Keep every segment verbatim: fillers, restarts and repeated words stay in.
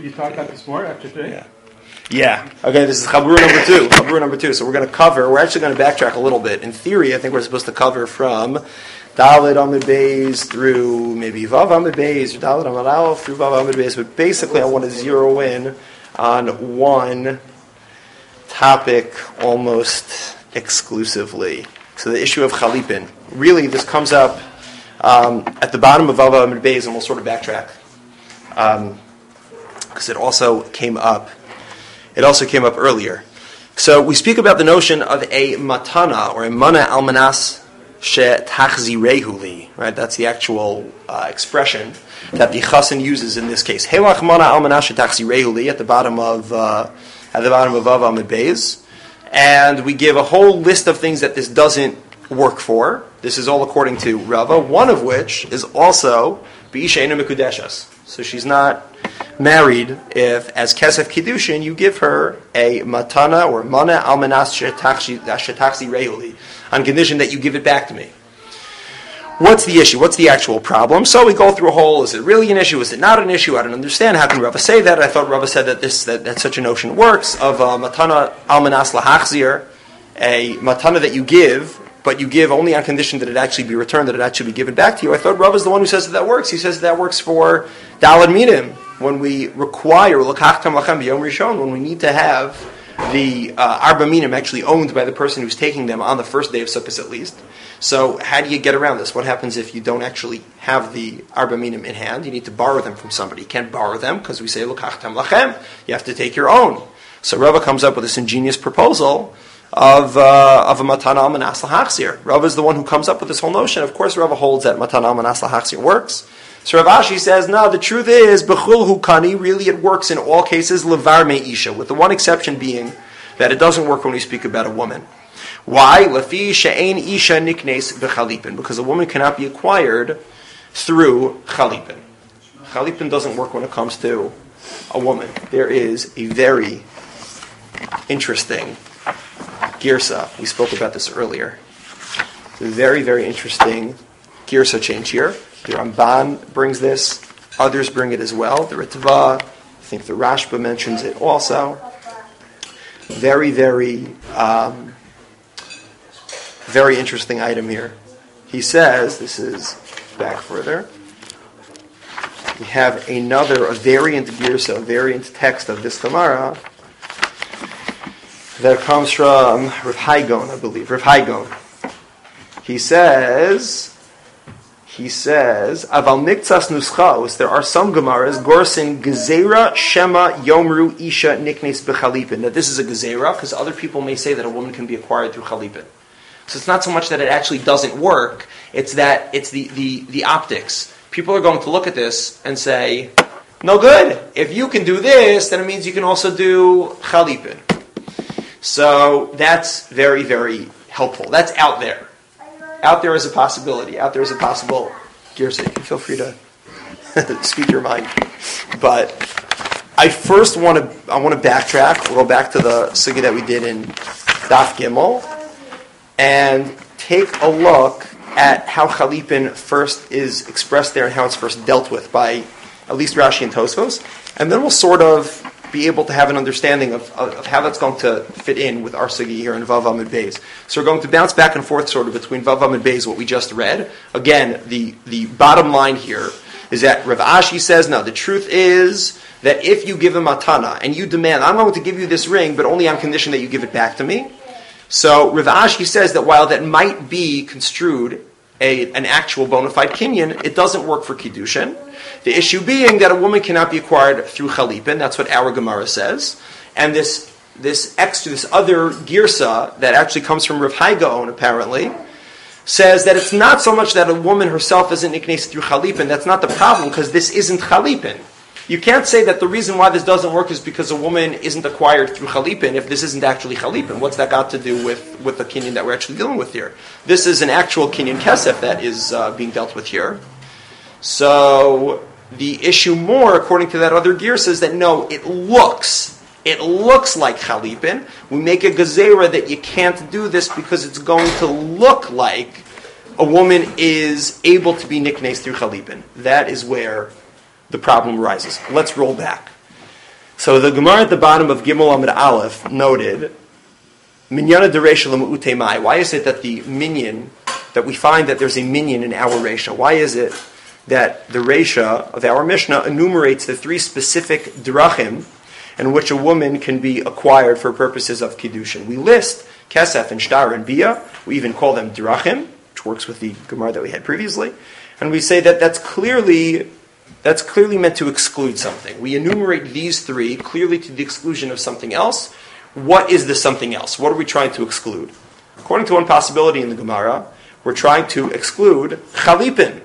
you talk about this more after three? Yeah. Yeah. Okay, this is Chabura number two. Chabura number two. So we're going to cover, we're actually going to backtrack a little bit. In theory, I think we're supposed to cover from Dalet Amud Beis through maybe Vav Amud Beis, or Dalet Amud Aleph through Vav Amud Beis. But basically, I want to zero in on one topic almost exclusively. So the issue of Chalipin. Really, this comes up um, at the bottom of Vav Amud Beis, and we'll sort of backtrack. Because um, it also came up It also came up earlier. So we speak about the notion of a matana, or a mana almanas she tachzirehu li. Right, that's the actual uh, expression that the chassan uses in this case. Helach mana almanas she tachzirehu li at the bottom of uh, at the bottom of Vav Amud Beis, and we give a whole list of things that this doesn't work for. This is all according to Rava. One of which is also b'isha eina mikudeshas. So she's not married if, as kesef kiddushin, you give her a matana or mana almanas shetachzi reuli on condition that you give it back to me. What's the issue? What's the actual problem? So we go through a whole, is it really an issue? Is it not an issue? I don't understand. How can Rava say that? I thought Rava said that this that, that such a notion works of a matana almanas lahachzir, a matana that you give, but you give only on condition that it actually be returned, that it actually be given back to you. I thought Rava is the one who says that that works. He says that, that works for Dalad Minim, when we require L'kachtam lachem b'yom rishon, when we need to have the uh, Arba Minim actually owned by the person who's taking them on the first day of Sukkot at least. So how do you get around this? What happens if you don't actually have the Arba Minim in hand? You need to borrow them from somebody. You can't borrow them because we say L'kachtam lachem. You have to take your own. So Rava comes up with this ingenious proposal of uh, of a matana almanas lahachzir. Rava is the one who comes up with this whole notion. Of course, Rava holds that matana almanas lahachzir works. So Rav Ashi says, no, the truth is, b'chul hukani, really it works in all cases, levar me isha, with the one exception being that it doesn't work when we speak about a woman. Why? Lafi she'ein isha niknes b'chalipin, because a woman cannot be acquired through chalipin. Chalipin doesn't work when it comes to a woman. There is a very interesting girsa. We spoke about this earlier. Very, very interesting girsa change here. The Ramban brings this. Others bring it as well. The Ritva, I think the Rashba mentions it also. Very, very, um, very interesting item here. He says, this is back further, we have another, a variant girsa, a variant text of this Gemara that comes from Rav Haigon, I believe. Rav Haigon. He says, he says, Aval Miktsas Nuschaos, there are some Gemaras, Gorsin Gezerah Shema Yomru Isha Niknes B'Chalipin. Now this is a Gezerah, because other people may say that a woman can be acquired through Chalipin. So it's not so much that it actually doesn't work, it's that it's the, the, the optics. People are going to look at this and say, no good. If you can do this, then it means you can also do Chalipin. So that's very, very helpful. That's out there. Out there is a possibility. Out there is a possible girsa. You can feel free to speak your mind. But I first want to I want to backtrack. We'll go back to the sugya that we did in Daf Gimel and take a look at how Chalipin first is expressed there and how it's first dealt with by at least Rashi and Tosfos. And then we'll sort of be able to have an understanding of, of, of how that's going to fit in with our sugya here in Vav Amud Beis. So we're going to bounce back and forth sort of between Vav Amud Beis, what we just read. Again, the, the bottom line here is that Rav Ashi says, no, the truth is that if you give a matana and you demand, I'm going to give you this ring, but only on condition that you give it back to me. So Rav Ashi says that while that might be construed a, an actual bona fide kinyan, it doesn't work for Kiddushin. The issue being that a woman cannot be acquired through Chalipin. That's what our Gemara says. And this this extra, this other girsa that actually comes from Rav Haigaon, apparently, says that it's not so much that a woman herself isn't niknesed through Chalipin. That's not the problem, because this isn't Chalipin. You can't say that the reason why this doesn't work is because a woman isn't acquired through Chalipin if this isn't actually Chalipin. What's that got to do with, with the kinyan that we're actually dealing with here? This is an actual kinyan kesef that is uh, being dealt with here. So the issue more, according to that other girsa, is that no, it looks, it looks like Chalipin. We make a gezerah that you can't do this because it's going to look like a woman is able to be niknesed through Chalipin. That is where the problem arises. Let's roll back. So the Gemara at the bottom of Gimel Amud Aleph noted, Minyana dereisha l'mu'utei mai. Why is it that the minyan, that we find that there's a minyan in our Reisha? Why is it that the Reisha of our Mishnah enumerates the three specific drachim in which a woman can be acquired for purposes of Kiddushin? We list Kesef and Shtar and Bia. We even call them drachim, which works with the Gemara that we had previously. And we say that that's clearly That's clearly meant to exclude something. We enumerate these three clearly to the exclusion of something else. What is the something else? What are we trying to exclude? According to one possibility in the Gemara, we're trying to exclude chalipin.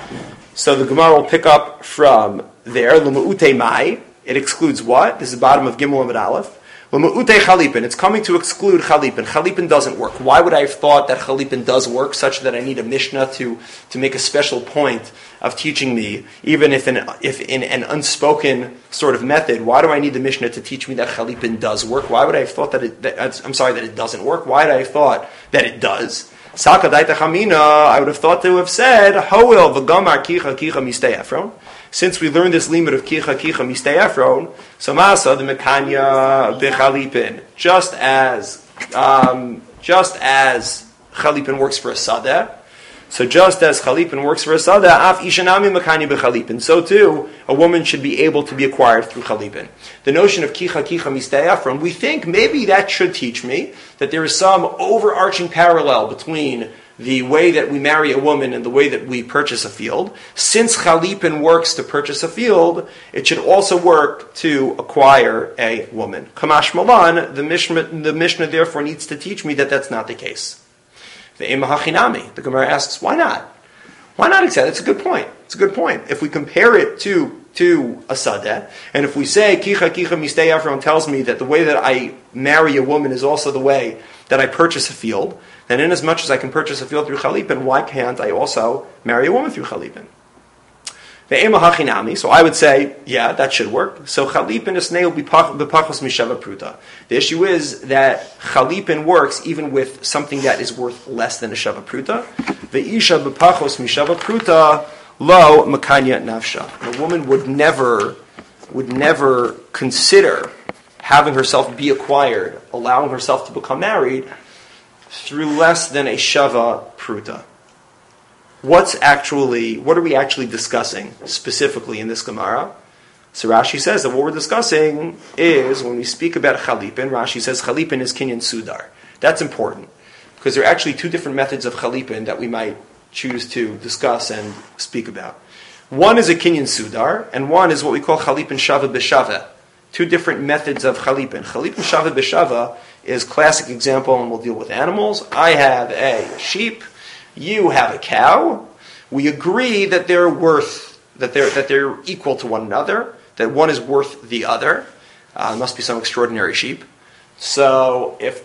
So the Gemara will pick up from there, l'mu'utei mai. It excludes what? This is the bottom of Gimel Amud Aleph. L'mu'utei chalipin. It's coming to exclude chalipin. Chalipin doesn't work. Why would I have thought that chalipin does work, such that I need a Mishnah to, to make a special point of teaching me, even if in, if in an unspoken sort of method? Why do I need the Mishnah to teach me that chalipin does work? Why would I have thought that it, that, I'm sorry, that it doesn't work? Why would I have thought that it does? Saka daita chamina, I would have thought to have said, Hoil v'gamar kicha kicha mistei Ephron. Since we learned this limit of kicha kicha mistei Ephron, so masa the mekanya b'chalipin. Just as, um, just as chalipin works for a sadeh, so just as chalipin works for a sadeh, af ishanami mekanya b'chalipin. So too, a woman should be able to be acquired through chalipin. The notion of kicha kicha mistei Ephron, we think maybe that should teach me that there is some overarching parallel between the way that we marry a woman and the way that we purchase a field. Since chalipin works to purchase a field, it should also work to acquire a woman. Kamash Malan, the Mishnah, the Mishnah therefore needs to teach me that that's not the case. The Ema Hachinami, the Gemara asks, why not? Why not exactly? It's a good point. It's a good point. If we compare it to to a sadeh, and if we say kicha kicha mistei Ephron tells me that the way that I marry a woman is also the way that I purchase a field, then in as much as I can purchase a field through chalipin, why can't I also marry a woman through chalipin? The ema hachinami, so I would say, yeah, that should work. So chalipin is neil b'pachos mishava pruta. The issue is that chalipin works even with something that is worth less than a shava pruta. Ve'isha b'pachos mishava pruta lo makanya nafsha. A woman would never, would never consider having herself be acquired, allowing herself to become married through less than a shava pruta. What's actually, what are we actually discussing specifically in this Gemara? So Rashi says that what we're discussing is, when we speak about chalipin, Rashi says chalipin is kinyan sudar. That's important, because there are actually two different methods of chalipin that we might choose to discuss and speak about. One is a kinyan sudar, and one is what we call chalipin shava b'shava. Two different methods of chalipin. Chalipin shava b'shava is classic example, and we'll deal with animals. I have a sheep, you have a cow. We agree that they're worth, that they're that they're equal to one another, that one is worth the other. Uh, it must be some extraordinary sheep. So if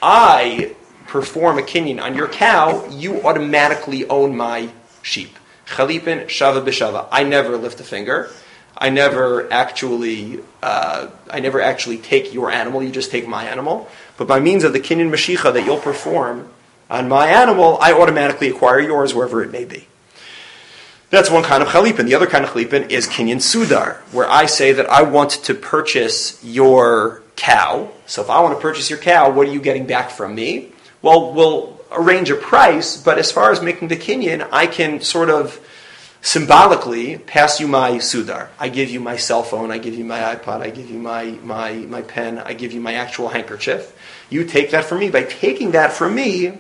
I perform a kinyan on your cow, you automatically own my sheep. Chalipin shava b'shava. I never lift a finger. I never actually, uh, I never actually take your animal. You just take my animal. But by means of the kinyan mashicha that you'll perform on my animal, I automatically acquire yours wherever it may be. That's one kind of chalipin. The other kind of chalipin is kinyan sudar, where I say that I want to purchase your cow. So if I want to purchase your cow, what are you getting back from me? Well, we'll arrange a price, but as far as making the kinyan, I can sort of symbolically pass you my sudar. I give you my cell phone, I give you my iPod, I give you my, my, my pen, I give you my actual handkerchief. You take that from me. By taking that from me,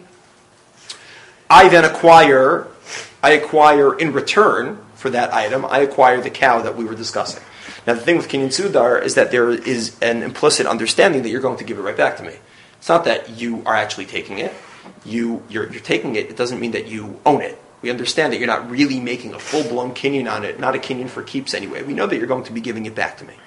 I then acquire, I acquire in return for that item, I acquire the cow that we were discussing. Now the thing with kinyan sudar is that there is an implicit understanding that you're going to give it right back to me. It's not that you are actually taking it. You, you're, you're taking it, it doesn't mean that you own it. We understand that you're not really making a full-blown kinyan on it, not a kinyan for keeps anyway. We know that you're going to be giving it back to me.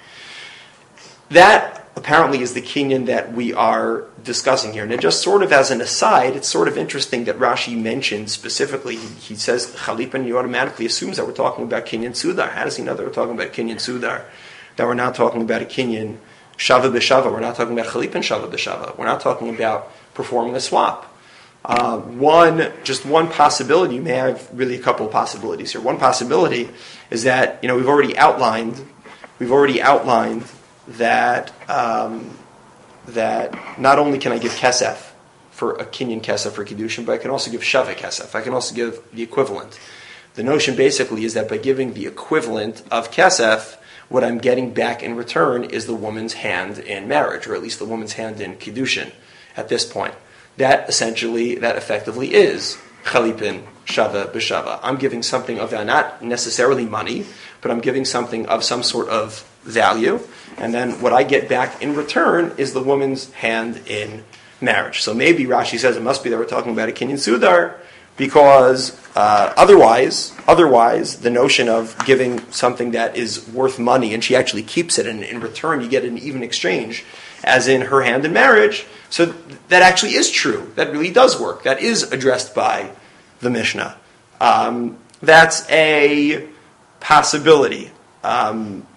That apparently is the kinyan that we are discussing here. And just sort of as an aside, it's sort of interesting that Rashi mentions specifically, he, he says chalipin, he automatically assumes that we're talking about kinyan sudar. How does he know that we're talking about kinyan sudar? That we're not talking about a kinyan shava b'shava. We're not talking about chalipin shava b'shava. We're not talking about performing a swap. Uh, one, just one possibility, you may have really a couple of possibilities here. One possibility is that, you know, we've already outlined, we've already outlined that um, that not only can I give kesef for a kinyan kesef for kiddushin, but I can also give shava kesef. I can also give the equivalent. The notion basically is that by giving the equivalent of kesef, what I'm getting back in return is the woman's hand in marriage, or at least the woman's hand in kiddushin at this point. That essentially, that effectively is chalipin shava b'shava. I'm giving something of that, not necessarily money, but I'm giving something of some sort of value, and then what I get back in return is the woman's hand in marriage. So maybe Rashi says it must be that we're talking about a kinyan sudar, because uh, otherwise, otherwise, the notion of giving something that is worth money and she actually keeps it, and in return you get an even exchange, as in her hand in marriage. So that actually is true. That really does work. That is addressed by the Mishnah. Um, that's a possibility. Um,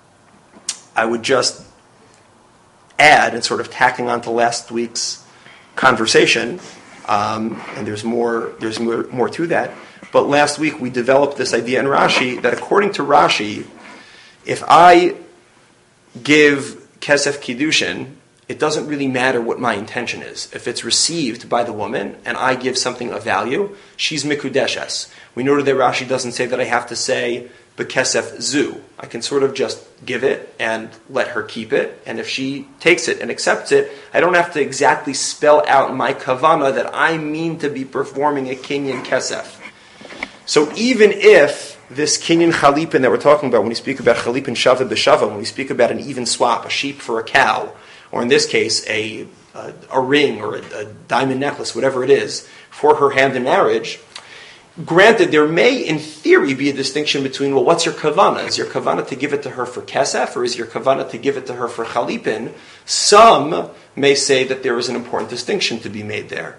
I would just add, and sort of tacking on to last week's conversation, um, and there's more, there's more, more to that, but last week we developed this idea in Rashi that according to Rashi, if I give kesef kiddushin, it doesn't really matter what my intention is. If it's received by the woman and I give something of value, she's mikudeshes. We noted that Rashi doesn't say that I have to say bekesef zu. I can sort of just give it and let her keep it, and if she takes it and accepts it, I don't have to exactly spell out my kavana that I mean to be performing a kinyan kesef. So even if this kinyan chalipin that we're talking about, when we speak about chalipin shava b'shava, when we speak about an even swap, a sheep for a cow, or in this case, a a, a ring or a, a diamond necklace, whatever it is, for her hand in marriage, granted, there may, in theory, be a distinction between, well, what's your kavana? Is your kavana to give it to her for kesef, or is your kavana to give it to her for chalipin? Some may say that there is an important distinction to be made there.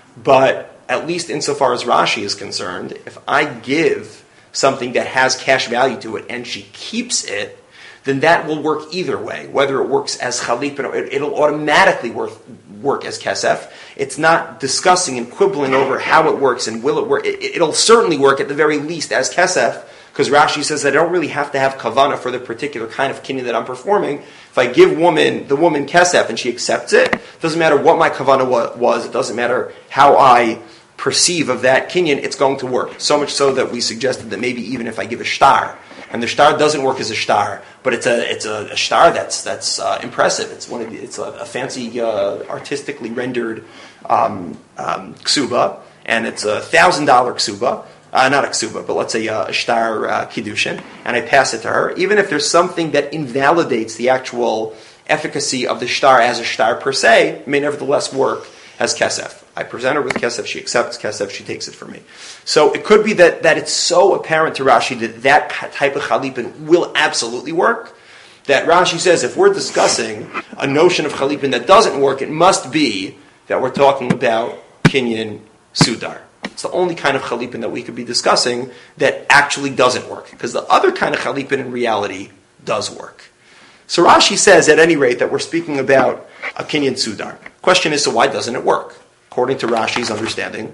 But at least insofar as Rashi is concerned, if I give something that has cash value to it and she keeps it, then that will work either way. Whether it works as chalipin, it'll automatically work, work as kesef. It's not discussing and quibbling over how it works and will it work. It, it'll certainly work at the very least as kesef, because Rashi says that I don't really have to have kavana for the particular kind of kinyan that I'm performing. If I give woman the woman kesef and she accepts it, it doesn't matter what my kavana wa- was, it doesn't matter how I perceive of that kinyan, it's going to work. So much so that we suggested that maybe even if I give a shtar, and the shtar doesn't work as a shtar, but it's a it's a, a shtar that's that's uh, impressive. It's one of the, it's a, a fancy, uh, artistically rendered um, um, ksuba, and it's a thousand dollar ksuba, uh, not a ksuba, but let's say a, a shtar uh, kiddushin, and I pass it to her. Even if there's something that invalidates the actual efficacy of the shtar as a shtar per se, it may nevertheless work as kesef. I present her with kesef, she accepts kesef, she takes it from me. So it could be that, that it's so apparent to Rashi that that type of chalipin will absolutely work, that Rashi says if we're discussing a notion of chalipin that doesn't work, it must be that we're talking about kinyan sudar. It's the only kind of chalipin that we could be discussing that actually doesn't work, because the other kind of chalipin in reality does work. So Rashi says, at any rate, that we're speaking about a kinyan sudar. Question is, so why doesn't it work? According to Rashi's understanding,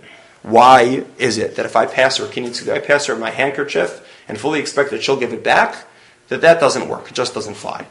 why is it that if I pass her a kinyan sudar, I pass her my handkerchief and fully expect that she'll give it back, that that doesn't work, it just doesn't fly?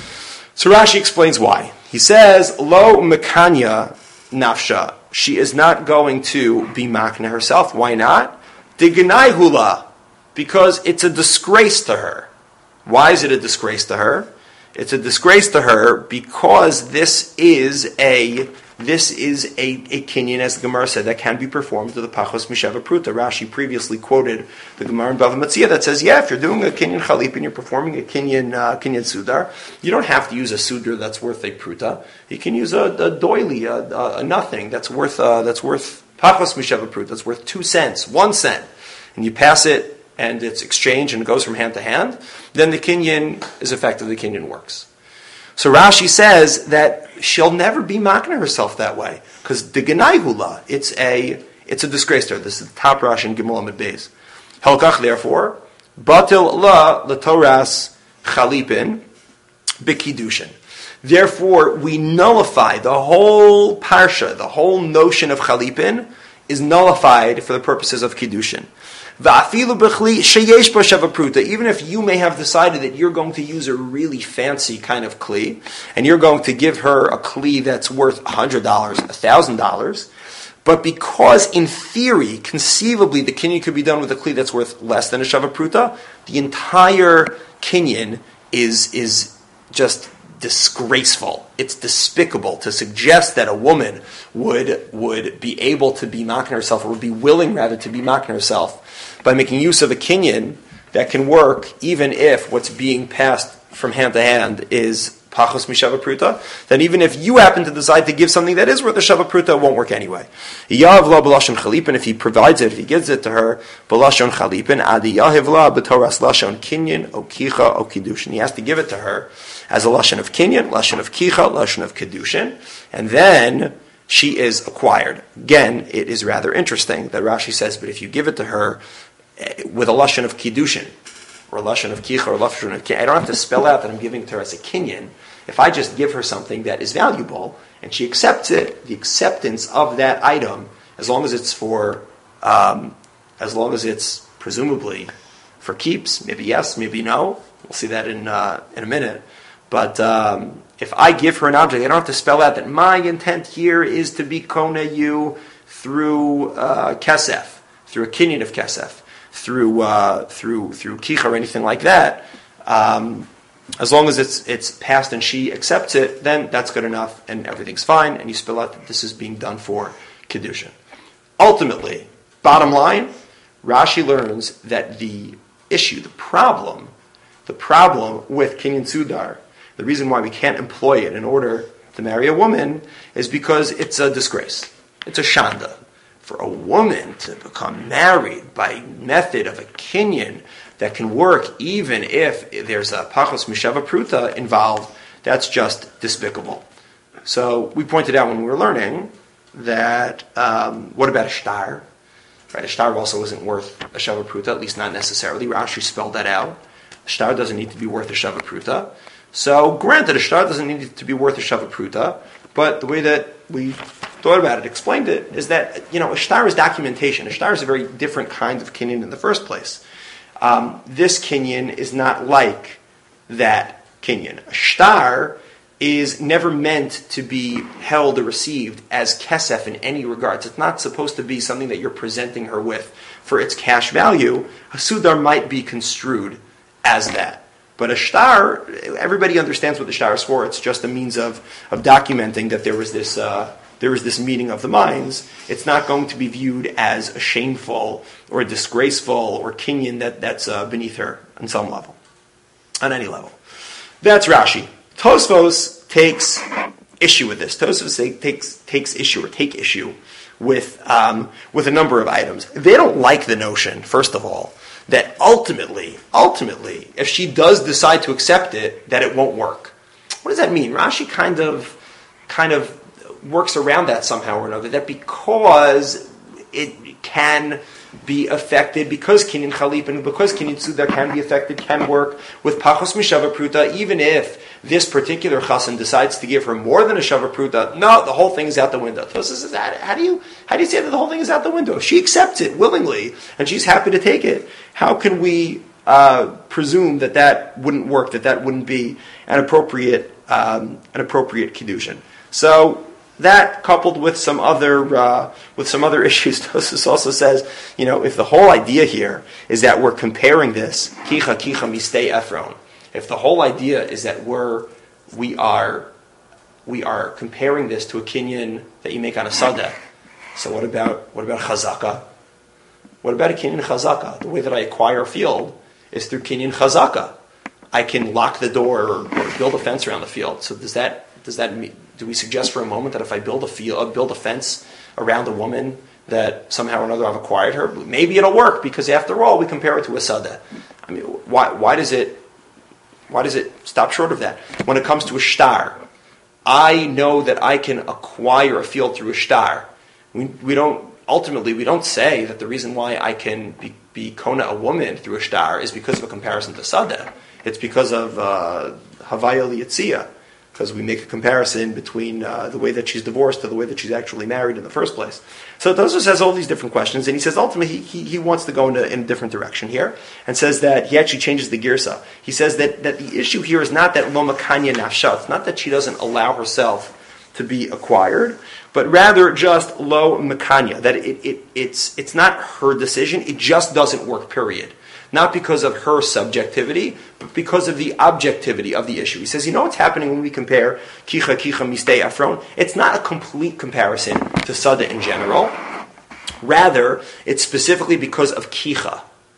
So Rashi explains why. He says, Lo mekanya nafsha, she is not going to be makna herself. Why not? Dignai hula, because it's a disgrace to her. Why is it a disgrace to her? It's a disgrace to her because this is a this is a, a kinyan, as the Gemara said, that can be performed to the pachos misheva pruta. Rashi previously quoted the Gemara in Bava Metzia that says, yeah, if you're doing a kinyan chalip and you're performing a kinyan uh, kinyan sudar, you don't have to use a sudar that's worth a pruta. You can use a, a doily, a, a, a nothing that's worth uh, that's worth pachos misheva pruta. That's worth two cents, one cent, and you pass it, and it's exchanged and it goes from hand to hand, then the kinyan is effective, the kinyan works. So Rashi says that she'll never be makna herself that way, because the genai hula, it's a it's a disgrace to her. This is the top Rashi in Gimel Amud Beis. Helkach, therefore, batil la latoras chalipin b'kiddushin. Therefore, we nullify the whole parsha, the whole notion of chalipin is nullified for the purposes of kiddushin. Va'afilu b'chli sheyesh bo shava pruta. Even if you may have decided that you're going to use a really fancy kind of kli, and you're going to give her a kli that's worth one hundred dollars, one thousand dollars, but because in theory, conceivably, the kinyan could be done with a kli that's worth less than a shava pruta, the entire kinyan is is just disgraceful. It's despicable to suggest that a woman would would be able to be making herself, or would be willing rather to be making herself by making use of a kinyan that can work even if what's being passed from hand to hand is pachos mishava pruta. Then even if you happen to decide to give something that is worth a shava pruta, it won't work anyway. Yav la b'lashon chalipin, if he provides it, if he gives it to her, b'lashon chalipin, adi yahiv la b'toras lashon kinyan o kicha o kiddushin. He has to give it to her as a lashon of kinyan, lashon of kicha, lashon of kiddushin, and then she is acquired. Again, it is rather interesting that Rashi says, but if you give it to her with a lashon of kiddushin, or a lashon of kicha, or a lashon of kinyan, I don't have to spell out that I'm giving it to her as a kinyan. If I just give her something that is valuable and she accepts it, the acceptance of that item, as long as it's for, um, as long as it's presumably for keeps, maybe yes, maybe no. We'll see that in uh, in a minute. But um, if I give her an object, I don't have to spell out that my intent here is to be kona you through uh, kesef, through a kinyan of kesef, through uh, through through kicha or anything like that. Um, As long as it's it's passed and she accepts it, then that's good enough and everything's fine, and you spell out that this is being done for Kiddushin. Ultimately, bottom line, Rashi learns that the issue, the problem, the problem with Kinyan Sudar, the reason why we can't employ it in order to marry a woman is because it's a disgrace. It's a shanda. For a woman to become married by method of a Kinyan that can work even if there's a pachos mishava pruta involved, that's just despicable. So we pointed out when we were learning that, um, what about a shtar? Right, a shtar also isn't worth a shava pruta, at least not necessarily. Rashi spelled that out. A shtar doesn't need to be worth a shava pruta. So granted, a shtar doesn't need to be worth a shava pruta, but the way that we thought about it, explained it, is that, you know, a shtar is documentation. A shtar is a very different kind of kinyan in the first place. Um, this kinyan is not like that kinyan. A shtar is never meant to be held or received as kesef in any regards. It's not supposed to be something that you're presenting her with for its cash value. A sudar might be construed as that. But a shtar, everybody understands what the shtar is for. It's just a means of, of documenting that there was this uh, there was this meeting of the minds. It's not going to be viewed as a shameful or a disgraceful or kinyan that, that's uh, beneath her on some level, on any level. That's Rashi. Tosfos takes issue with this. Tosfos takes takes issue or take issue with um, with a number of items. They don't like the notion, first of all, that ultimately, ultimately, if she does decide to accept it, that it won't work. What does that mean? Rashi kind of, kind of works around that somehow or another. That because it can be affected, because kinyan chalip and because kinyan sudar can be affected, can work with pachos mishava pruta, even if this particular chassan decides to give her more than a shava pruta. No, the whole thing is out the window. Tosfos says, how do you how do you say that the whole thing is out the window? If she accepts it willingly and she's happy to take it, how can we uh, presume that that wouldn't work? That that wouldn't be an appropriate um, an appropriate kiddushin? So that, coupled with some other uh, with some other issues, Tosfos also says, you know, if the whole idea here is that we're comparing this kicha kicha mistei Ephron, if the whole idea is that we're we are we are comparing this to a kinyan that you make on a sadeh, so what about what about chazaka? What about a kinyan chazaka? The way that I acquire a field is through kinyan chazaka. I can lock the door or, or build a fence around the field. So does that does that mean? Do we suggest for a moment that if I build a field, build a fence around a woman, that somehow or another I've acquired her? Maybe it'll work because, after all, we compare it to a sadeh. I mean, why? Why does it? Why does it stop short of that? When it comes to a shtar, I know that I can acquire a field through a shtar. We we don't ultimately we don't say that the reason why I can be, be kona a woman through a shtar is because of a comparison to sadeh. It's because of uh, havaya liyitzia. because we make a comparison between uh, the way that she's divorced to the way that she's actually married in the first place. So Tosfos has all these different questions, and he says ultimately he, he, he wants to go in a, in a different direction here, and says that he actually changes the girsa. He says that, that the issue here is not that lo makanya nafsha, it's not that she doesn't allow herself to be acquired, but rather just lo makanya, that it, it, it's, it's not her decision, it just doesn't work, period. Not because of her subjectivity, but because of the objectivity of the issue. He says, you know what's happening when we compare kicha, kicha, mistei, afron? It's not a complete comparison to sada in general. Rather, it's specifically because of kicha.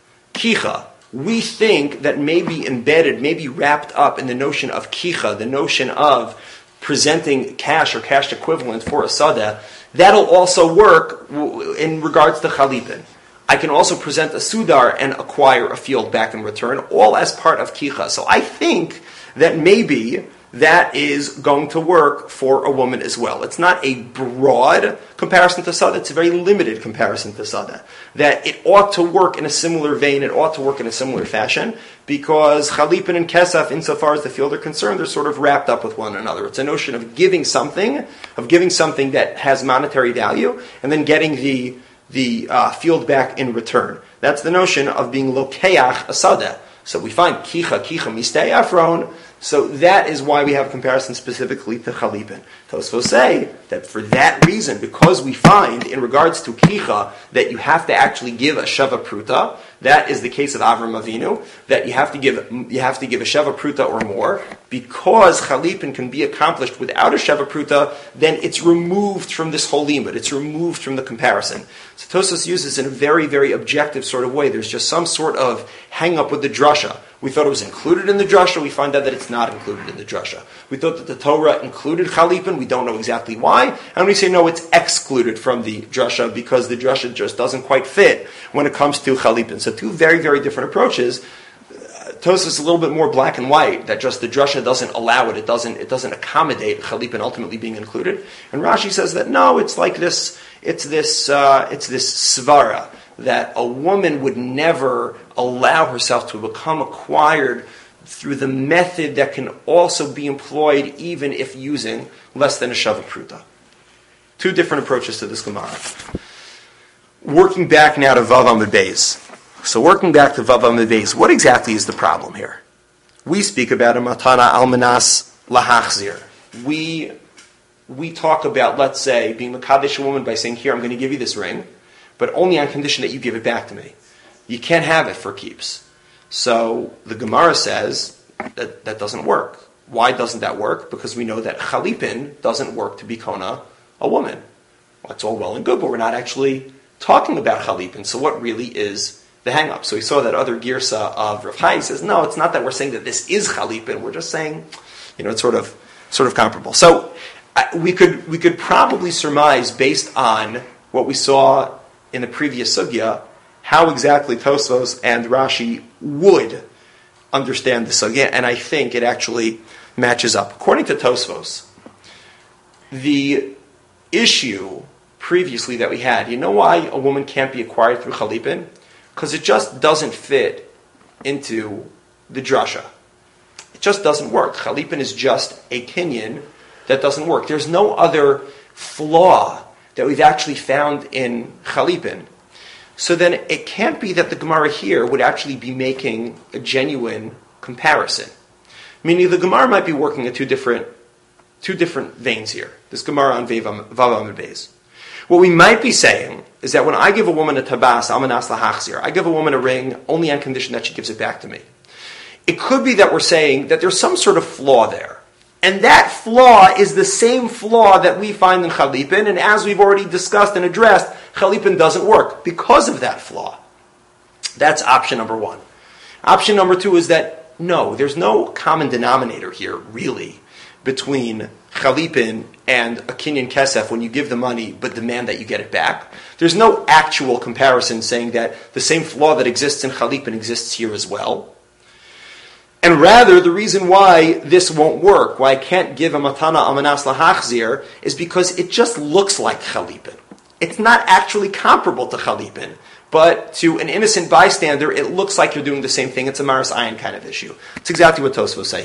Kicha, we think that may be embedded, may be wrapped up in the notion of kicha, the notion of presenting cash or cash equivalent for a sada. That'll also work in regards to chalipin. I can also present a sudar and acquire a field back in return, all as part of kicha. So I think that maybe that is going to work for a woman as well. It's not a broad comparison to sada, it's a very limited comparison to sada. That it ought to work in a similar vein, it ought to work in a similar fashion, because chalipin and kesef, insofar as the field are concerned, they're sort of wrapped up with one another. It's a notion of giving something, of giving something that has monetary value, and then getting the the uh, field back in return. That's the notion of being lokeach asada. So we find kicha, kicha, mistei, afron. So that is why we have a comparison specifically to chalipin. Tosfos say that for that reason, because we find in regards to kicha that you have to actually give a sheva pruta, that is the case of Avram Avinu, that you have to give you have to give a sheva pruta or more. Because chalipin can be accomplished without a sheva pruta, then it's removed from this whole limud. It's removed from the comparison. So Tosfos uses in a very, very objective sort of way. There's just some sort of hang up with the drasha. We thought it was included in the drasha. We find out that it's not included in the drasha. We thought that the Torah included chalipin. We don't know exactly why. And we say, no, it's excluded from the drasha because the drasha just doesn't quite fit when it comes to chalipin. So two very, very different approaches. Uh, Tosfos is a little bit more black and white, that just the drasha doesn't allow it. It doesn't, it doesn't accommodate chalipin ultimately being included. And Rashi says that, no, it's like this, it's this, uh, it's this svara, that a woman would never allow herself to become acquired through the method that can also be employed even if using less than a shava pruta. Two different approaches to this Gemara. Working back now to Vav Amud Beis. So working back to Vav Amud Beis, what exactly is the problem here? We speak about a matana almanas lahachzir. We, we talk about, let's say, being mekadesh a woman by saying, here, I'm going to give you this ring, but only on condition that you give it back to me. You can't have it for keeps. So the Gemara says that that doesn't work. Why doesn't that work? Because we know that chalipin doesn't work to be kona a woman. Well, that's all well and good, but we're not actually talking about chalipin. So what really is the hang-up? So we saw that other girsa of Rav Hai says, no, it's not that we're saying that this is chalipin. We're just saying, you know, it's sort of sort of comparable. So uh, we could we could probably surmise based on what we saw in the previous sugya, how exactly Tosfos and Rashi would understand the sugya, and I think it actually matches up. According to Tosfos, the issue previously that we had, you know why a woman can't be acquired through chalipin? Because it just doesn't fit into the drasha. It just doesn't work. Chalipin is just a kinyan that doesn't work. There's no other flaw that we've actually found in chalipin. So then it can't be that the Gemara here would actually be making a genuine comparison. Meaning the Gemara might be working at two different two different veins here. This Gemara on Vav Amud Beis. What we might be saying is that when I give a woman a tabas, almanas lahachzir, I give a woman a ring only on condition that she gives it back to me. It could be that we're saying that there's some sort of flaw there. And that flaw is the same flaw that we find in chalipin, and as we've already discussed and addressed, chalipin doesn't work because of that flaw. That's option number one. Option number two is that, no, there's no common denominator here, really, between chalipin and a kinyan kesef when you give the money but demand that you get it back. There's no actual comparison saying that the same flaw that exists in chalipin exists here as well. And rather, the reason why this won't work, why I can't give a matana almanas lahachzir, is because it just looks like chalipin. It's not actually comparable to chalipin, but to an innocent bystander, it looks like you're doing the same thing. It's a maris ayin kind of issue. It's exactly what Tosfos say here.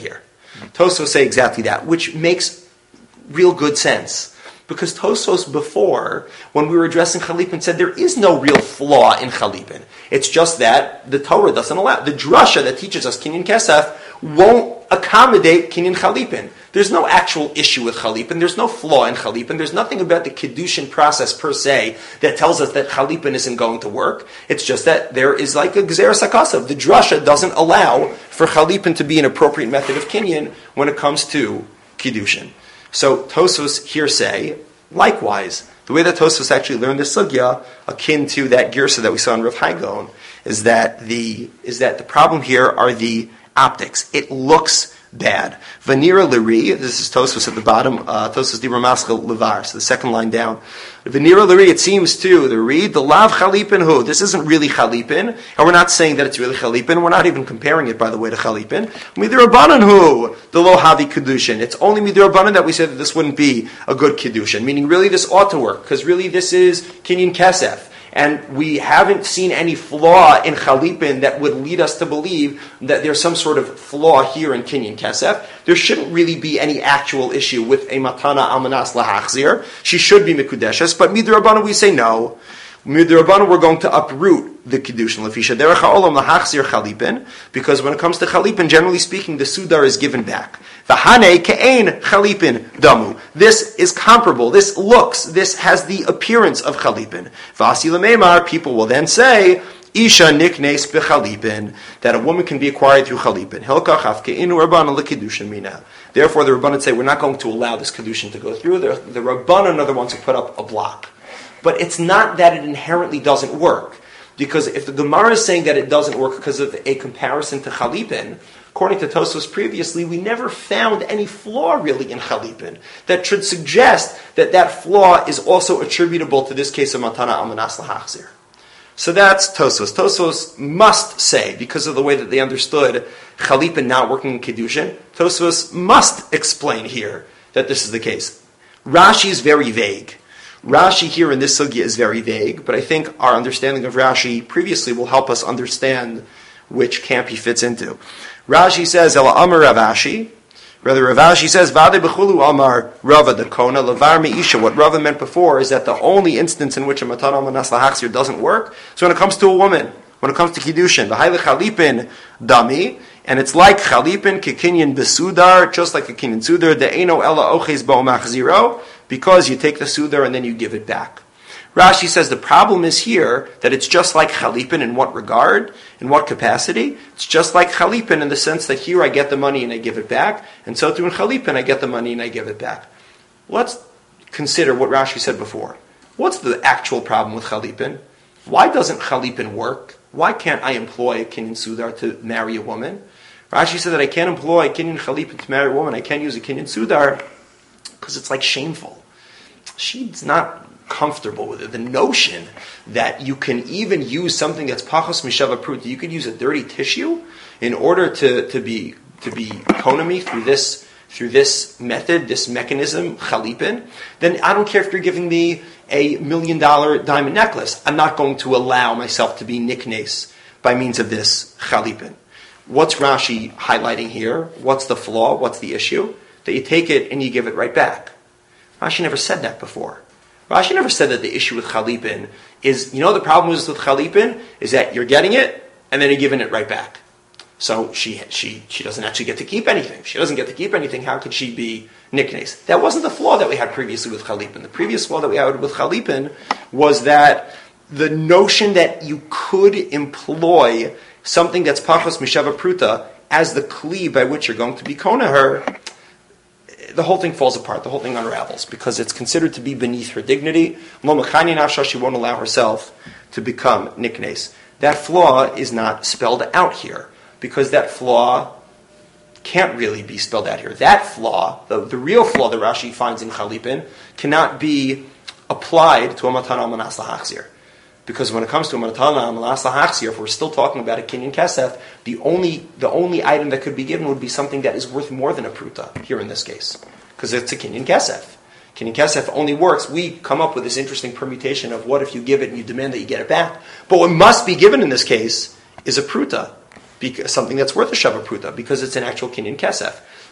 Tosfos say exactly that, which makes real good sense. Because Tosfos before, when we were addressing Chalipin, said there is no real flaw in Chalipin. It's just that the Torah doesn't allow. The drasha that teaches us Kinyan Kesef won't accommodate Kinyan Chalipin. There's no actual issue with Chalipin. There's no flaw in Chalipin. There's nothing about the Kiddushin process per se that tells us that Chalipin isn't going to work. It's just that there is like a Gzeras HaKasav. The drasha doesn't allow for Chalipin to be an appropriate method of Kinyan when it comes to Kiddushin. So Tosfos here say, likewise, the way that Tosfos actually learned this sugya, akin to that girsa that we saw in Rav Hai Gaon, is that the is that the problem here are the optics. It looks bad. Vanira Liri, this is Tosfos at the bottom, uh, Tosfos Dibra Maschel Levar, so the second line down. Vanira Liri, it seems too, the read, the Lav Chalipin Hu. This isn't really Chalipin, and we're not saying that it's really Chalipin, we're not even comparing it, by the way, to Chalipin. Midirabanan Hu, the Lo Havi Kedushin. It's only Midirabanan that we said that this wouldn't be a good Kedushin, meaning really this ought to work, because really this is Kinyan Kesef. And we haven't seen any flaw in Chalipin that would lead us to believe that there's some sort of flaw here in Kinyan Kesef. There shouldn't really be any actual issue with a Matana Almanas Lahachzir. She should be Mikudeshes, but Midrabana we say no. Midrabana we're going to uproot the Kiddushin Lefisha Derech HaOlam Lahachzir Chalipin, because when it comes to Chalipin, generally speaking, the Sudar is given back. V'hanei ke'ein Chalipin damu. This is comparable. This looks, this has the appearance of Chalipin. V'asi l'meimar, people will then say, Isha niknes b'Chalipin, that a woman can be acquired through Chalipin. Hilkach af ke'inu Rabbanan l'Kiddushin mina. Therefore, the Rabbanan say, we're not going to allow this Kiddushin to go through. The, the Rabbanan are the ones who put up a block. But it's not that it inherently doesn't work. Because if the Gemara is saying that it doesn't work because of a comparison to Chalipin, according to Tosfos previously, we never found any flaw really in Chalipin that should suggest that that flaw is also attributable to this case of Matana Almanas Lahachzir. So that's Tosfos. Tosfos must say, because of the way that they understood Chalipin not working in Kiddushin, Tosfos must explain here that this is the case. Rashi is very vague. Rashi here in this sugya is very vague, but I think our understanding of Rashi previously will help us understand which camp he fits into. Rashi says, Ela Amar Ravashi, rather Ravashi says, Vade Bechulu Amar Rava Dakona, Lavar Meisha. What Rava meant before is that the only instance in which a Matan Almanas Lahachzir doesn't work is when it comes to a woman, when it comes to Kiddushin. V'haile Chalipin Dami, and it's like Chalipin, Kekinyan Besudar, just like a Kinyan Sudar, De'eno Ela Oches Bo Machziro, because you take the Sudar and then you give it back. Rashi says the problem is here that it's just like Chalipin in what regard, in what capacity? It's just like Chalipin in the sense that here I get the money and I give it back, and so too in Chalipin I get the money and I give it back. Let's consider what Rashi said before. What's the actual problem with Chalipin? Why doesn't Chalipin work? Why can't I employ a Kinyan Sudar to marry a woman? Rashi said that I can't employ a Kinyan Chalipin to marry a woman. I can't use a Kinyan Sudar because it's like shameful. She's not comfortable with it. The notion that you can even use something that's pachos mishava pruta, you could use a dirty tissue in order to, to be to be konami through this through this method, this mechanism, Chalipin, then I don't care if you're giving me a million dollar diamond necklace. I'm not going to allow myself to be niknes by means of this Chalipin. What's Rashi highlighting here? What's the flaw? What's the issue? That you take it and you give it right back. Rashi never said that before. Rashi never said that the issue with Chalipin is, you know, the problem is with Chalipin is that you're getting it and then you're giving it right back. So she she she doesn't actually get to keep anything. She doesn't get to keep anything. How could she be niknes? That wasn't the flaw that we had previously with Chalipin. The previous flaw that we had with Chalipin was that the notion that you could employ something that's pachos mishava pruta as the kli by which you're going to be kona her, the whole thing falls apart. The whole thing unravels because it's considered to be beneath her dignity. Lo mechani nafsha, she won't allow herself to become niknes. That flaw is not spelled out here because that flaw can't really be spelled out here. That flaw, the, the real flaw that Rashi finds in Chalipin, cannot be applied to a matan almanas lahachzir. Because when it comes to a matan almanas lahachzir, if we're still talking about a kinyan kesef, the only the only item that could be given would be something that is worth more than a pruta, here in this case. Because it's a kinyan kesef. Kinyan kesef only works. We come up with this interesting permutation of what if you give it and you demand that you get it back. But what must be given in this case is a pruta, because, something that's worth a shava pruta, because it's an actual kinyan kesef.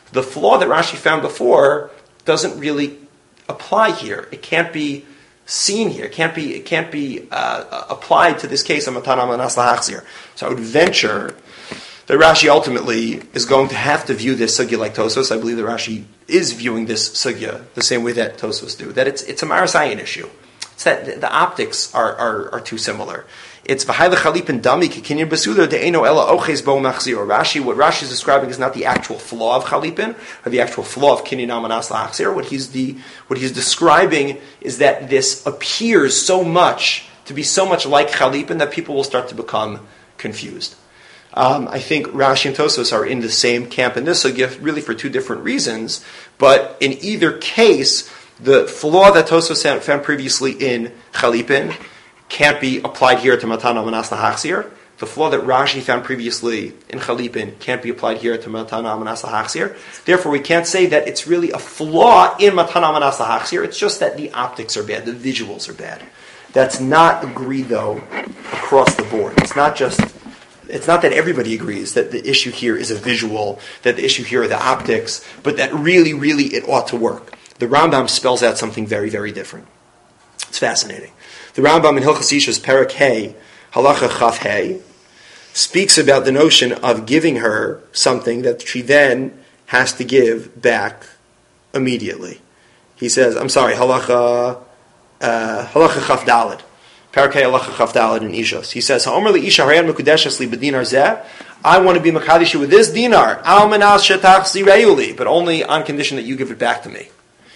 The flaw that Rashi found before doesn't really apply here. It can't be seen here. It can't be. It can't be uh, applied to this case of Matana Manas Lahachzir. So I would venture that Rashi ultimately is going to have to view this sugya like Tosfos. I believe that Rashi is viewing this sugya the same way that Tosfos do. That it's it's a Marasayan issue. It's that the, the optics are, are are too similar. It's v'hai lechalipin dami kikinyan b'suda de'eno ela oches bo machzir. Rashi, what Rashi is describing is not the actual flaw of chalipin or the actual flaw of kinyan amanas la'achzir. What he's the what he's describing is that this appears so much to be so much like chalipin that people will start to become confused. Um, I think Rashi and Tosfos are in the same camp in this sugya, really for two different reasons. But in either case, the flaw that Tosfos found previously in chalipin can't be applied here to Matana Manas Lahachzir. The flaw that Rashi found previously in Chalipin can't be applied here to Matana Manas Lahachzir. Therefore, we can't say that it's really a flaw in Matana Manas Lahachzir. It's just that the optics are bad, the visuals are bad. That's not agreed, though, across the board. It's not just, it's not that everybody agrees that the issue here is a visual, that the issue here are the optics, but that really, really it ought to work. The Rambam spells out something very, very different. It's fascinating. The Rambam in Hilchos Ishus Perek Hey, Halacha Chaf Hey, speaks about the notion of giving her something that she then has to give back immediately. He says, I'm sorry, Halacha uh, Halacha Chaf Daled, Perek Hey Halacha Chaf Daled in Ishus. He says, Ha'omer li Isha Harayan Mekudeshes li b'dinar zeh. I want to be Mekadesh with this dinar, Al Manas Shetach Zirayuli, but only on condition that you give it back to me.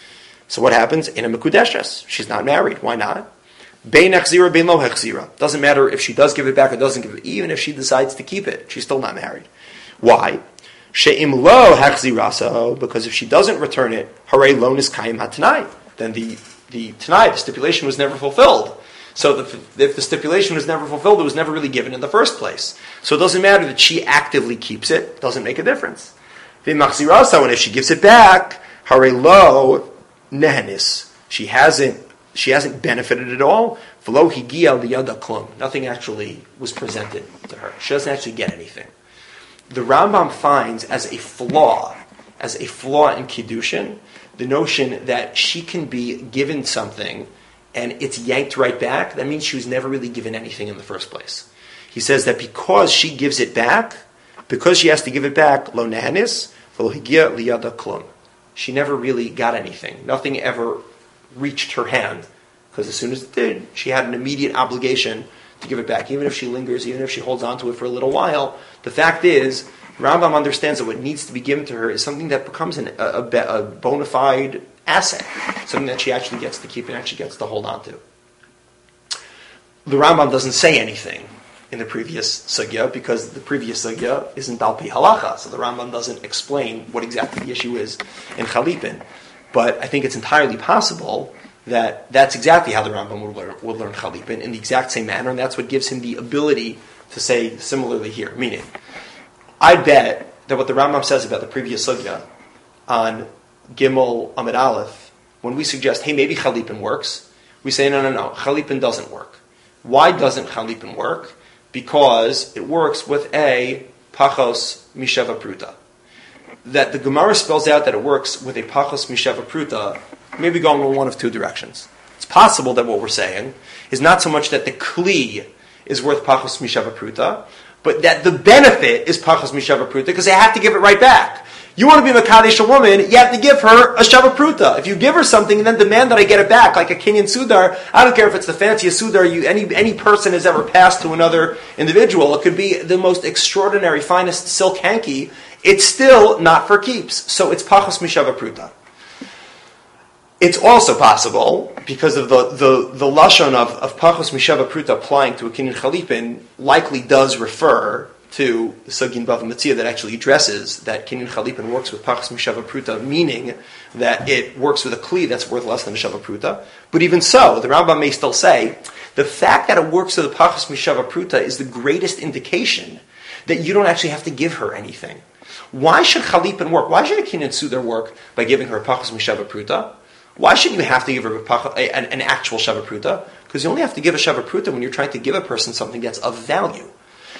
So what happens? In a Mekudeshes, she's not married. Why not? Bein hechzira, bein lo hechzira. Doesn't matter if she does give it back or doesn't give it. Even if she decides to keep it, she's still not married. Why? She'im lo hechziraso, because if she doesn't return it, harei lo niskayim hatanai. Then the the tanai, the stipulation was never fulfilled. So the, if the stipulation was never fulfilled, it was never really given in the first place. So it doesn't matter that she actively keeps it. Doesn't make a difference. Bein machziraso, and if she gives it back, harei lo nehenis. She hasn't. She hasn't benefited at all. V'lo higia liyada klum. Nothing actually was presented to her. She doesn't actually get anything. The Rambam finds as a flaw, as a flaw in Kiddushin, the notion that she can be given something and it's yanked right back. That means she was never really given anything in the first place. He says that because she gives it back, because she has to give it back, lo nehanis, v'lo higia liyada klum. She never really got anything. Nothing ever reached her hand, because as soon as it did, she had an immediate obligation to give it back, even if she lingers, even if she holds on to it for a little while. The fact is, Rambam understands that what needs to be given to her is something that becomes an, a, a, a bona fide asset, something that she actually gets to keep and actually gets to hold on to. The Rambam doesn't say anything in the previous sugya, because the previous sugya isn't al pi halacha, so the Rambam doesn't explain what exactly the issue is in Chalipin. But I think it's entirely possible that that's exactly how the Rambam would learn, would learn Chalipin, in the exact same manner, and that's what gives him the ability to say similarly here. Meaning, I bet that what the Rambam says about the previous sugya on Gimel Amid Aleph, when we suggest, hey, maybe Chalipin works, we say, no, no, no, Chalipin doesn't work. Why doesn't Chalipin work? Because it works with a Pachos Misheva Pruta. That the Gemara spells out that it works with a Pachos Misheva Pruta, maybe going in one of two directions. It's possible that what we're saying is not so much that the Kli is worth Pachos Misheva Pruta, but that the benefit is Pachos Misheva Pruta, because they have to give it right back. You want to be Mekadesh a woman, you have to give her a Sheva Pruta. If you give her something and then demand that I get it back, like a Kinyan Sudar, I don't care if it's the fanciest Sudar you, any, any person has ever passed to another individual. It could be the most extraordinary, finest silk hanky. It's still not for keeps. So it's Pachos Misheva Pruta. It's also possible, because of the, the, the Lashon of, of Pachos Misheva Pruta applying to a Kinyan Chalipin, likely does refer to the Sugin Bava Metzia that actually addresses that Kinyan Chalipin works with Pachos Misheva Pruta, meaning that it works with a Kli that's worth less than a Sheva Pruta. But even so, the Rambam may still say, the fact that it works with a Pachos Misheva Pruta is the greatest indication that you don't actually have to give her anything. Why should Chalipin work? Why should a Kinyan Sudar work by giving her a Pachos Misheva Pruta? Why shouldn't you have to give her a pach, a, an, an actual Sheva Pruta? Because you only have to give a Sheva Pruta when you're trying to give a person something that's of value.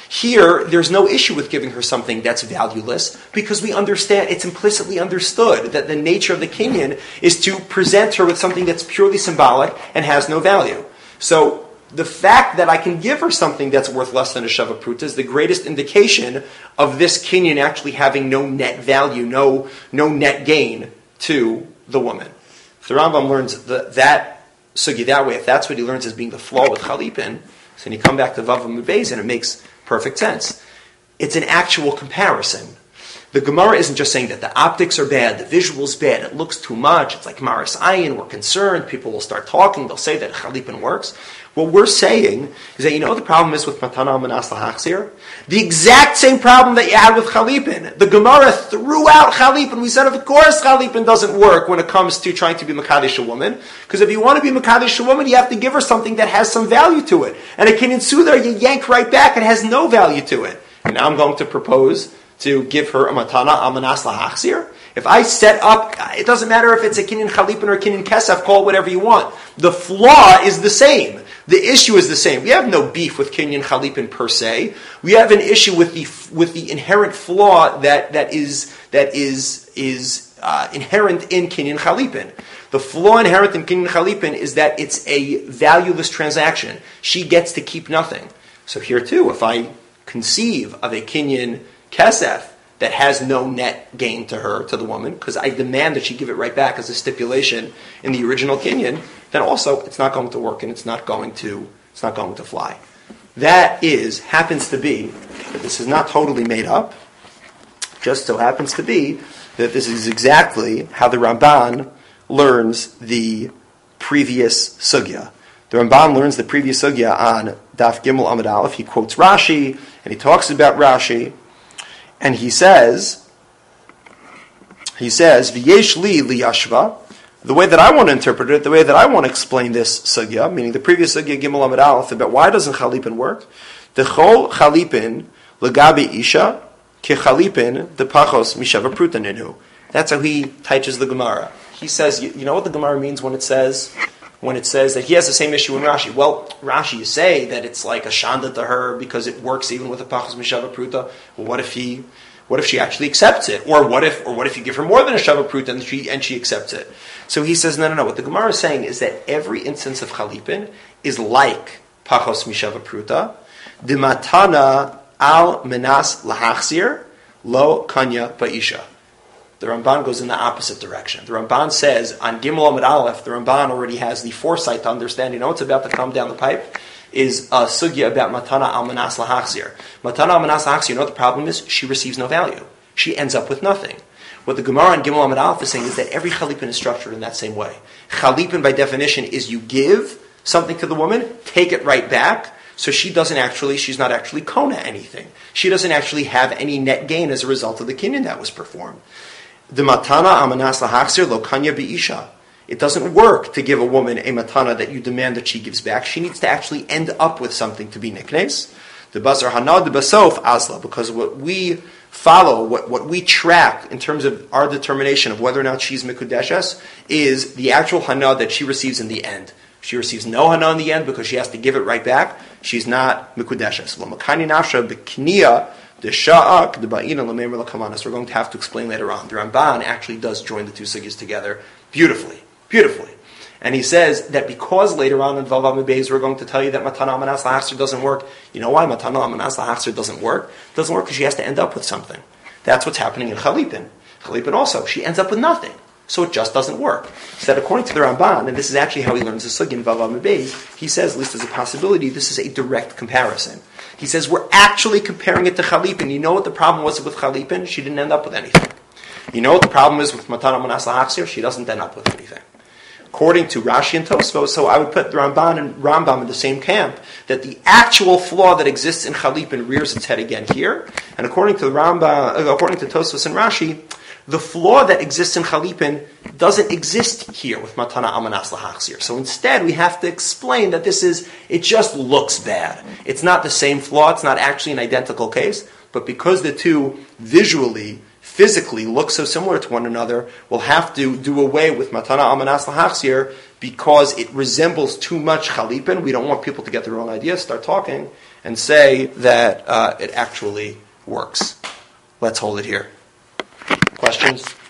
Here, there's no issue with giving her something that's valueless because we understand, it's implicitly understood that the nature of the kinyan is to present her with something that's purely symbolic and has no value. So the fact that I can give her something that's worth less than a shava pruta is the greatest indication of this kinyan actually having no net value, no, no net gain to the woman. If the Rambam learns the, that sugi that way, if that's what he learns as being the flaw with chalipin, so when you come back to Vav Amud Beis, and it makes perfect sense. It's an actual comparison. The Gemara isn't just saying that the optics are bad, the visual's bad, it looks too much, it's like Maris Ayin, we're concerned, people will start talking, they'll say that Chalipin works. What we're saying is that, you know what the problem is with Matana Manas Lahachzir? The exact same problem that you had with Chalipin. The Gemara threw out Chalipin. We said, of course, Chalipin doesn't work when it comes to trying to be Makadish a woman. Because if you want to be Makadish a woman, you have to give her something that has some value to it. And a Kinyan Sudar, you yank right back, it has no value to it. And now I'm going to propose to give her a Matana Amanas Lahachzir. If I set up, it doesn't matter if it's a Kinyan Chalipin or a Kinyan Kesef, call it whatever you want. The flaw is the same. The issue is the same. We have no beef with Kinyan Chalipin per se. We have an issue with the with the inherent flaw that, that is that is is uh, inherent in Kinyan Chalipin. The flaw inherent in Kinyan Chalipin is that it's a valueless transaction. She gets to keep nothing. So here too, if I conceive of a Kinyan Kesef that has no net gain to her, to the woman, because I demand that she give it right back as a stipulation in the original Kinyan, then also it's not going to work and it's not going to it's not going to fly. That is happens to be, but this is not totally made up. Just so happens to be that this is exactly how the Ramban learns the previous sugya. The Ramban learns the previous sugya on Daf Gimel Amud Aleph. He quotes Rashi and he talks about Rashi. And he says, he says, V'yesh li liyashva, the way that I want to interpret it, the way that I want to explain this sugya, meaning the previous sugya Gimel Amud Aleph, about why doesn't Chalipin work? Dechol Chalipin legabi isha ke Chalipin de pachos mishava pruta ninu. That's how he teaches the Gemara. He says, you, you know what the Gemara means when it says, when it says that he has the same issue in Rashi. Well, Rashi, you say that it's like a shanda to her because it works even with a pachos mishava pruta. Well, what if he, what if she actually accepts it? Or what if, or what if you give her more than a shava pruta and she and she accepts it? So he says, no, no, no. What the Gemara is saying is that every instance of chalipin is like pachos mishava pruta. The matana al menas lahachzir lo kanya ba'isha. The Ramban goes in the opposite direction. The Ramban says, on Gimel Amud Aleph, the Ramban already has the foresight to understand, you know what's about to come down the pipe? Is a sugya about Matana al Manas Lahachzir. Matana al Manas Lahachzir, you know what the problem is? She receives no value. She ends up with nothing. What the Gemara on Gimel Amud Aleph is saying is that every Chalipin is structured in that same way. Chalipin, by definition, is you give something to the woman, take it right back, so she doesn't actually, she's not actually kona anything. She doesn't actually have any net gain as a result of the kinyan that was performed. The matana amanas lahachzir lo kanya biisha. It doesn't work to give a woman a matana that you demand that she gives back. She needs to actually end up with something to be niknes. The basar hanad basof asla, because what we follow, what, what we track in terms of our determination of whether or not she's mikudeshes is the actual hana that she receives in the end. She receives no hana in the end because she has to give it right back. She's not mikudeshes. Lo makani nafsha b'kniya. The Sha'ak, the Ba'ina, Lamemer, Lakamanas, we're going to have to explain later on. The Ramban actually does join the two sugyas together beautifully, beautifully. And he says that because later on in Vav Amud Beis we're going to tell you that Matana Amanas Lahachzir doesn't work. You know why Matana Amanas Lahachzir doesn't work? It doesn't work because she has to end up with something. That's what's happening in Chalipin. Chalipin also, she ends up with nothing. So it just doesn't work. So that according to the Ramban, and this is actually how he learns the sugya in Vav Amud Beis, he says, at least as a possibility, this is a direct comparison. He says, we're actually comparing it to Chalipin. You know what the problem was with Chalipin? She didn't end up with anything. You know what the problem is with Matana Manas Lahachzir? She doesn't end up with anything. According to Rashi and Tosfos, so I would put the Ramban and Rambam in the same camp, that the actual flaw that exists in Chalipin rears its head again here. And according to the Rambam, according to Tosfos and Rashi, the flaw that exists in Chalipin doesn't exist here with Matana Amanas Lahachzir. So instead, we have to explain that this is, it just looks bad. It's not the same flaw, it's not actually an identical case, but because the two visually physically look so similar to one another, we'll have to do away with Matana Amanas Lahachzir because it resembles too much Chalipin. We don't want people to get the wrong idea, start talking, and say that uh, it actually works. Let's hold it here. Questions?